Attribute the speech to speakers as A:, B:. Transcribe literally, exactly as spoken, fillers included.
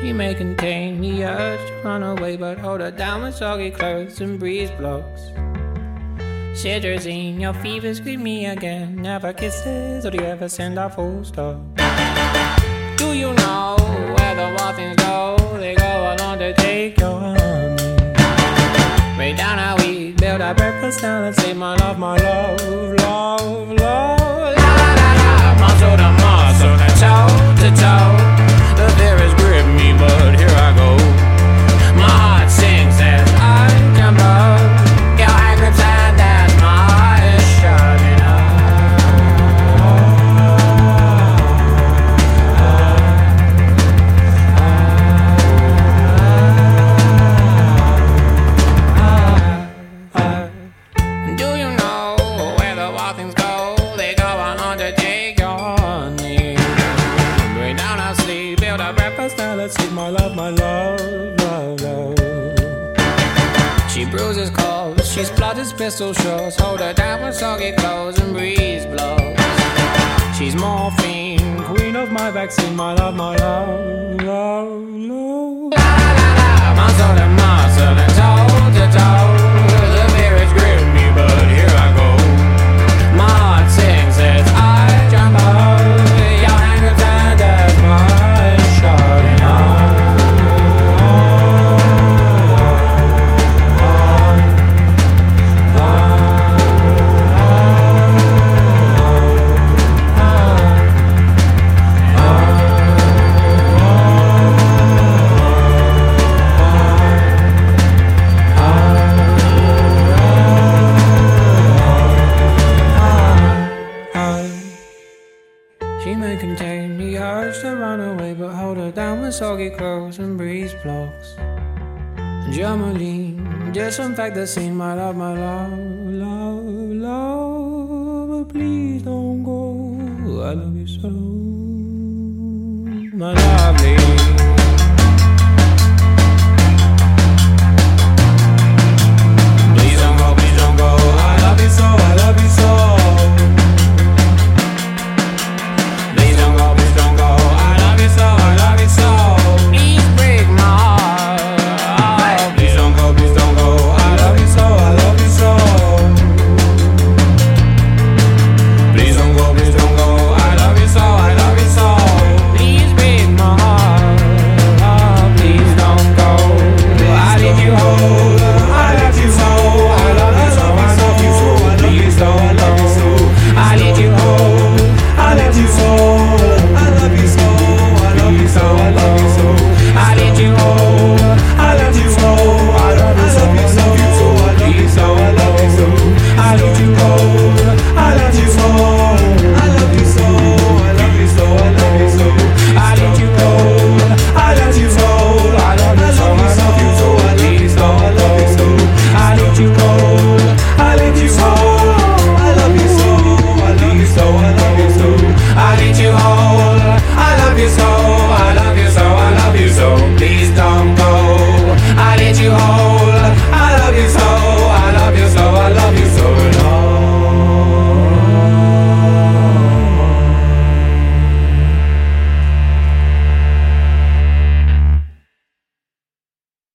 A: She may contain the urge to run away, but hold her down with soggy clothes and breeze blocks. Cetirizine, your fevers greet me again. Never kisses, or do you ever send a full stop? Do you know where the wild things go? They go along to take your honey. Way down how we build our breakfast down and say my love, my love, love, love. La la la la, muscle to muscle, and toe to toe. The fear has gripped me, but here I go. My heart sings as I jump up. Your hand grips and as my eyes shut, you know. Do you know where the wild things go? They go on undertake your honey. Bring down our sleep, build our breakfast, now let's eat my love, my love, love, love. She bruises calls, she splutters pistol shots. Hold her down with soggy clothes and breeze blows. She's morphine, queen of my vaccine, my love, my love, love, love. La la la, muscle to muscle and toe to toe. The fear is gripping me, but here I go. My heart sings as I jump up. Your hand grips and as my eyes shut, you know. She may contain the urge to run away, but hold her down with soggy clothes and breeze blocks. Germaline, disinfect the scene, my love, my love, love, love. But please don't go, I love you so, my lovely.